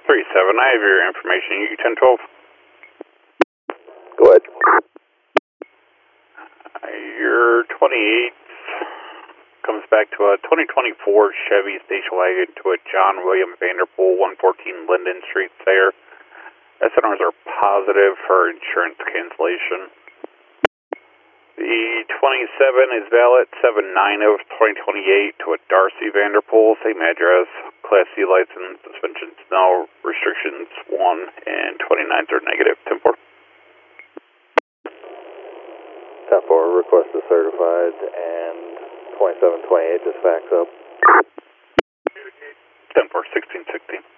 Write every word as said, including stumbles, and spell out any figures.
three seven, I have your information. U ten twelve. Go ahead. Uh, your twenty-eight comes back to a twenty twenty-four Chevy station wagon to a John William Vanderpool, one fourteen Linden Street, Thayer. S N Rs are positive for insurance cancellation. The twenty-seven is valid seven nine of twenty twenty-eight to a Darcy Vanderpool, same address, Class C license, suspensions no, restrictions one, and twenty-nines are negative. ten four. ten four, request is certified, and twenty-seven twenty-eight just backs up. ten four, sixteen sixteen.